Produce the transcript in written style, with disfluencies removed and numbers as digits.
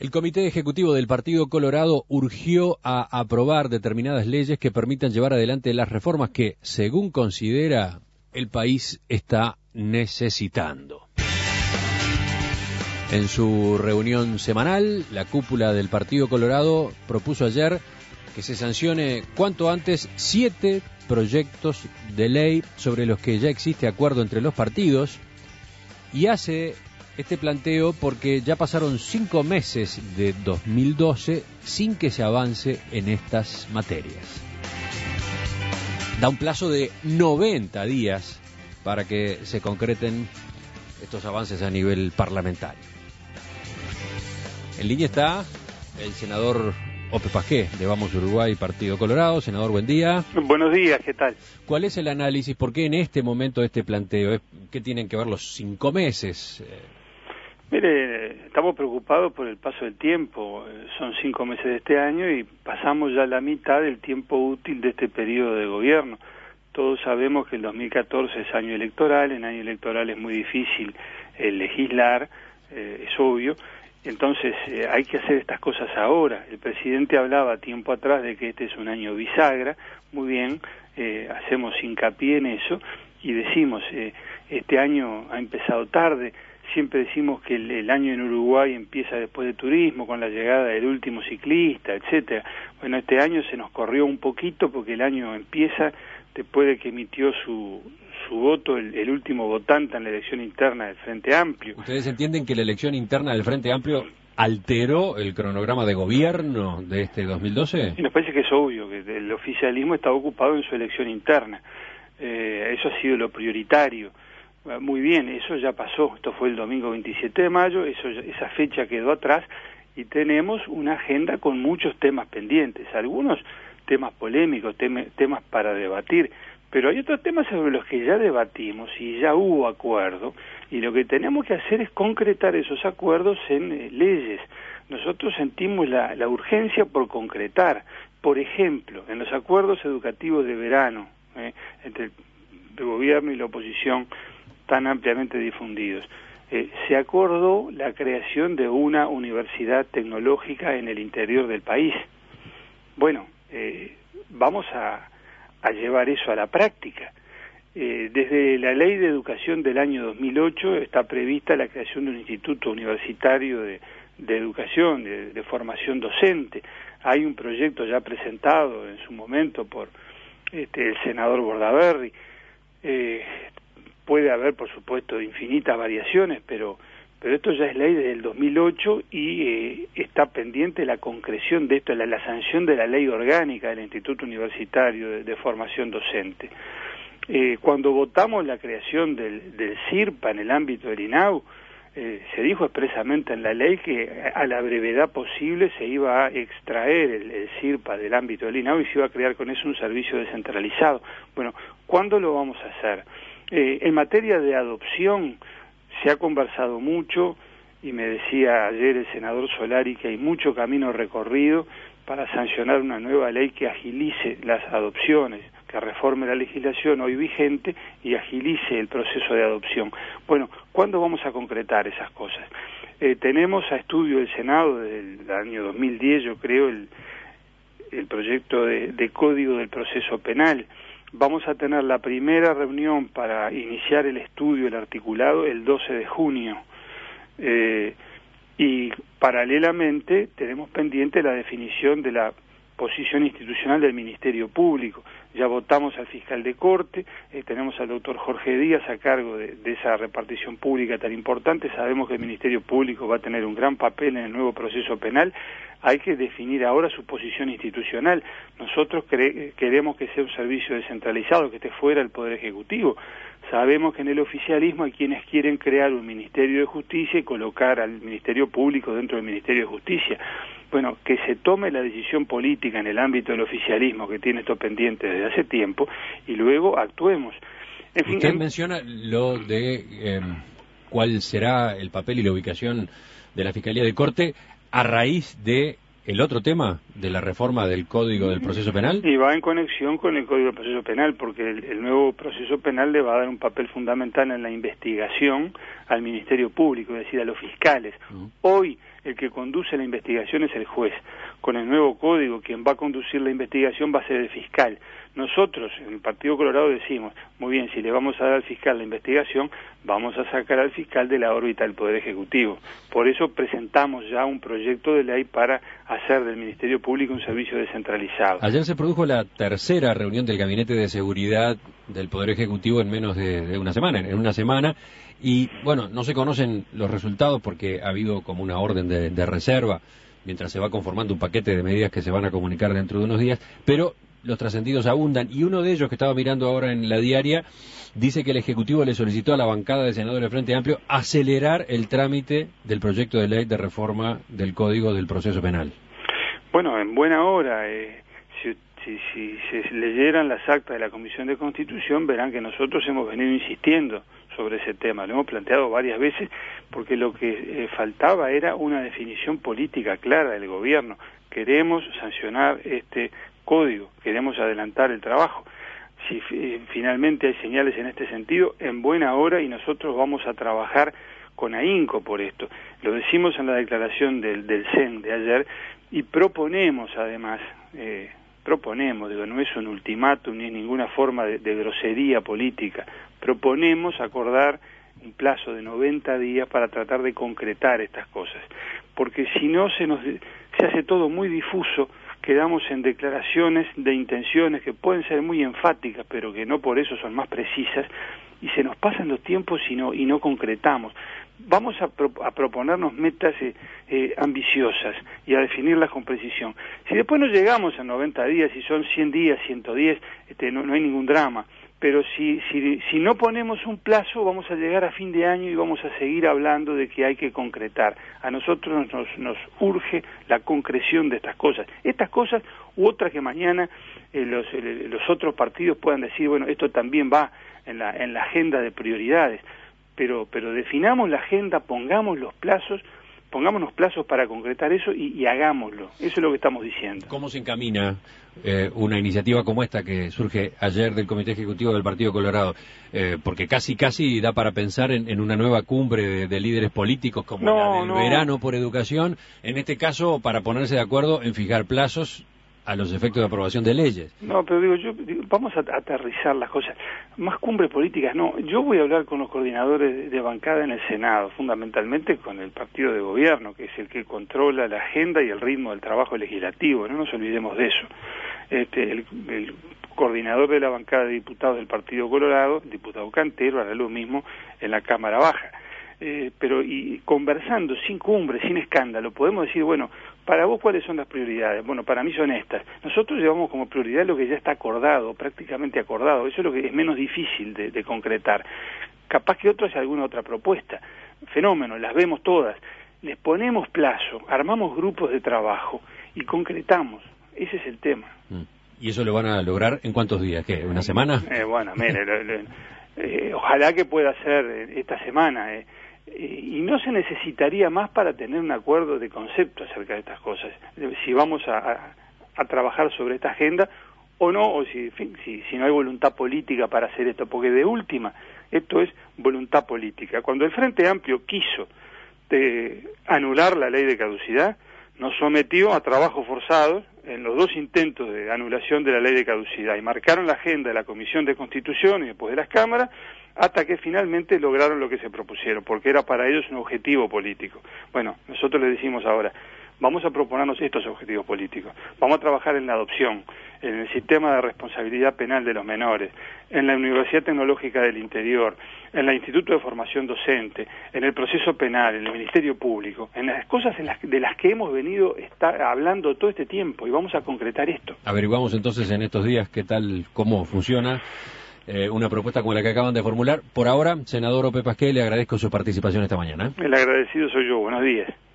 El Comité Ejecutivo del Partido Colorado urgió a aprobar determinadas leyes que permitan llevar adelante las reformas que, según considera, el país está necesitando. En su reunión semanal, la cúpula del Partido Colorado propuso ayer que se sancione cuanto antes 7 proyectos de ley sobre los que ya existe acuerdo entre los partidos, y hace este planteo porque ya pasaron 5 meses de 2012 sin que se avance en estas materias. Da un plazo de 90 días para que se concreten estos avances a nivel parlamentario. En línea está el senador Ope Pajé, de Vamos Uruguay, Partido Colorado. Senador, buen día. Buenos días, ¿qué tal? ¿Cuál es el análisis? ¿Por qué en este momento este planteo? ¿Qué tienen que ver los 5 meses? Mire, estamos preocupados por el paso del tiempo. Son 5 meses de este año y pasamos ya la mitad del tiempo útil de este periodo de gobierno. Todos sabemos que el 2014 es año electoral. En año electoral es muy difícil legislar, es obvio. Entonces hay que hacer estas cosas ahora. El presidente hablaba tiempo atrás de que este es un año bisagra. Muy bien, hacemos hincapié en eso y decimos, este año ha empezado tarde. Siempre decimos que el año en Uruguay empieza después de turismo, con la llegada del último ciclista, etcétera. Bueno, este año se nos corrió un poquito porque el año empieza después de que emitió su voto el último votante en la elección interna del Frente Amplio. ¿Ustedes entienden que la elección interna del Frente Amplio alteró el cronograma de gobierno de este 2012? Y nos parece que es obvio que el oficialismo está ocupado en su elección interna. Eso ha sido lo prioritario. Muy bien, eso ya pasó. Esto fue el domingo 27 de mayo, esa fecha quedó atrás y tenemos una agenda con muchos temas pendientes, algunos temas polémicos, temas para debatir, pero hay otros temas sobre los que ya debatimos y ya hubo acuerdo, y lo que tenemos que hacer es concretar esos acuerdos en leyes. Nosotros sentimos la urgencia por concretar, por ejemplo, en los acuerdos educativos de verano, entre el gobierno y la oposición, tan ampliamente difundidos. Se acordó la creación de una universidad tecnológica en el interior del país. Bueno, vamos a llevar eso a la práctica. Desde la Ley de Educación del año 2008 está prevista la creación de un instituto universitario de educación, de formación docente. Hay un proyecto ya presentado en su momento por el senador Bordaberry. Puede haber, por supuesto, infinitas variaciones, pero esto ya es ley desde el 2008 y está pendiente la concreción de esto, la sanción de la ley orgánica del Instituto Universitario de Formación Docente. Cuando votamos la creación del CIRPA en el ámbito del INAU, se dijo expresamente en la ley que a la brevedad posible se iba a extraer el CIRPA del ámbito del INAU y se iba a crear con eso un servicio descentralizado. Bueno, ¿cuándo lo vamos a hacer? En materia de adopción se ha conversado mucho y me decía ayer el senador Solari que hay mucho camino recorrido para sancionar una nueva ley que agilice las adopciones, que reforme la legislación hoy vigente y agilice el proceso de adopción. Bueno, ¿cuándo vamos a concretar esas cosas? Tenemos a estudio del Senado del año 2010, yo creo, el proyecto de Código del Proceso Penal. Vamos a tener la primera reunión para iniciar el estudio del articulado el 12 de junio. Y paralelamente tenemos pendiente la definición de la posición institucional del Ministerio Público. Ya votamos al fiscal de corte, tenemos al doctor Jorge Díaz a cargo de esa repartición pública tan importante. Sabemos que el Ministerio Público va a tener un gran papel en el nuevo proceso penal. Hay que definir ahora su posición institucional. Nosotros queremos que sea un servicio descentralizado, que esté fuera del Poder Ejecutivo. Sabemos que en el oficialismo hay quienes quieren crear un Ministerio de Justicia y colocar al Ministerio Público dentro del Ministerio de Justicia. Bueno, que se tome la decisión política en el ámbito del oficialismo, que tiene esto pendiente desde hace tiempo, y luego actuemos. En fin, usted menciona lo de cuál será el papel y la ubicación de la Fiscalía de Corte a raíz de el otro tema de la reforma del Código del Proceso Penal. Y va en conexión con el Código del Proceso Penal, porque el nuevo proceso penal le va a dar un papel fundamental en la investigación al Ministerio Público, es decir, a los fiscales. Hoy el que conduce la investigación es el juez. Con el nuevo código, quien va a conducir la investigación va a ser el fiscal. Nosotros, en el Partido Colorado, decimos, muy bien, si le vamos a dar al fiscal la investigación, vamos a sacar al fiscal de la órbita del Poder Ejecutivo. Por eso presentamos ya un proyecto de ley para hacer del Ministerio Público un servicio descentralizado. Ayer se produjo la tercera reunión del Gabinete de Seguridad del Poder Ejecutivo en menos de una semana, y bueno, no se conocen los resultados porque ha habido como una orden de reserva mientras se va conformando un paquete de medidas que se van a comunicar dentro de unos días, pero los trascendidos abundan, y uno de ellos, que estaba mirando ahora en la diaria, dice que el Ejecutivo le solicitó a la bancada de senadores del Frente Amplio acelerar el trámite del proyecto de ley de reforma del Código del Proceso Penal. Bueno, en buena hora. Si se leyeran las actas de la Comisión de Constitución, verán que nosotros hemos venido insistiendo sobre ese tema. Lo hemos planteado varias veces porque lo que faltaba era una definición política clara del gobierno. Queremos sancionar este código, queremos adelantar el trabajo. Si finalmente hay señales en este sentido, en buena hora, y nosotros vamos a trabajar con ahínco por esto. Lo decimos en la declaración del CEN de ayer, y proponemos además, no es un ultimátum ni ninguna forma de grosería política, proponemos acordar un plazo de 90 días para tratar de concretar estas cosas, porque si no se hace todo muy difuso, quedamos en declaraciones de intenciones que pueden ser muy enfáticas, pero que no por eso son más precisas, y se nos pasan los tiempos y no concretamos. Vamos a proponernos metas ambiciosas y a definirlas con precisión. Si después no llegamos a 90 días, si son 100 días, 110, no hay ningún drama. Pero si no ponemos un plazo, vamos a llegar a fin de año y vamos a seguir hablando de que hay que concretar. A nosotros nos urge la concreción de estas cosas. Estas cosas u otras que mañana los otros partidos puedan decir, bueno, esto también va en la agenda de prioridades. Pero definamos la agenda, pongámonos plazos para concretar eso y hagámoslo. Eso es lo que estamos diciendo. ¿Cómo se encamina una iniciativa como esta que surge ayer del Comité Ejecutivo del Partido Colorado? Porque casi da para pensar en una nueva cumbre de líderes políticos como la del verano por educación, en este caso para ponerse de acuerdo en fijar plazos a los efectos de aprobación de leyes. No, pero vamos a aterrizar las cosas. Más cumbres políticas, no. Yo voy a hablar con los coordinadores de bancada en el Senado, fundamentalmente con el partido de gobierno, que es el que controla la agenda y el ritmo del trabajo legislativo. No nos olvidemos de eso. El coordinador de la bancada de diputados del Partido Colorado, el diputado Cantero, hará lo mismo en la Cámara Baja. Pero conversando, sin cumbre, sin escándalo, podemos decir, bueno, para vos, ¿cuáles son las prioridades? Bueno, para mí son estas. Nosotros llevamos como prioridad lo que ya está acordado, prácticamente acordado. Eso es lo que es menos difícil de concretar. Capaz que otros hay alguna otra propuesta. Fenómeno, las vemos todas. Les ponemos plazo, armamos grupos de trabajo y concretamos. Ese es el tema. ¿Y eso lo van a lograr en cuántos días? ¿Qué? ¿Una semana? Bueno, mire, ojalá que pueda ser esta semana. Y no se necesitaría más para tener un acuerdo de concepto acerca de estas cosas, si vamos a trabajar sobre esta agenda o no, o si no hay voluntad política para hacer esto, porque de última, esto es voluntad política. Cuando el Frente Amplio quiso anular la ley de caducidad, nos sometió a trabajo forzado en los dos intentos de anulación de la ley de caducidad, y marcaron la agenda de la Comisión de Constitución y después de las cámaras, hasta que finalmente lograron lo que se propusieron, porque era para ellos un objetivo político. Bueno, nosotros les decimos ahora, vamos a proponernos estos objetivos políticos, vamos a trabajar en la adopción, en el sistema de responsabilidad penal de los menores, en la Universidad Tecnológica del Interior, en el Instituto de Formación Docente, en el proceso penal, en el Ministerio Público, en las cosas de las que hemos venido hablando todo este tiempo, y vamos a concretar esto. Averiguamos entonces en estos días cómo funciona una propuesta como la que acaban de formular. Por ahora, senador Ope Pasquet, le agradezco su participación esta mañana. El agradecido soy yo. Buenos días.